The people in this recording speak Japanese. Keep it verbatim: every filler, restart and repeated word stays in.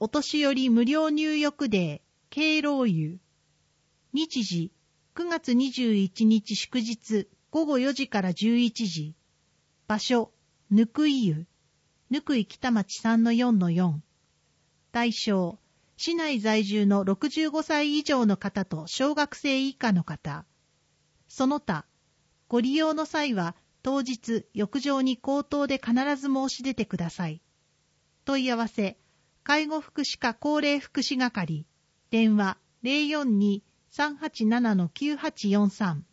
お年寄り無料入浴デー、敬老湯。日時、くがつにじゅういちにち祝日、ごごよじからじゅういちじ。場所、ぬくい湯。ぬくい北町 さんのよんのよん。対象、市内在住のろくじゅうごさい以上の方と小学生以下の方。その他、ご利用の際は、当日、浴場に口頭で必ず申し出てください。問い合わせ、介護福祉課高齢福祉係、電話 ゼロよんに さんはちななのきゅうはちよんさん。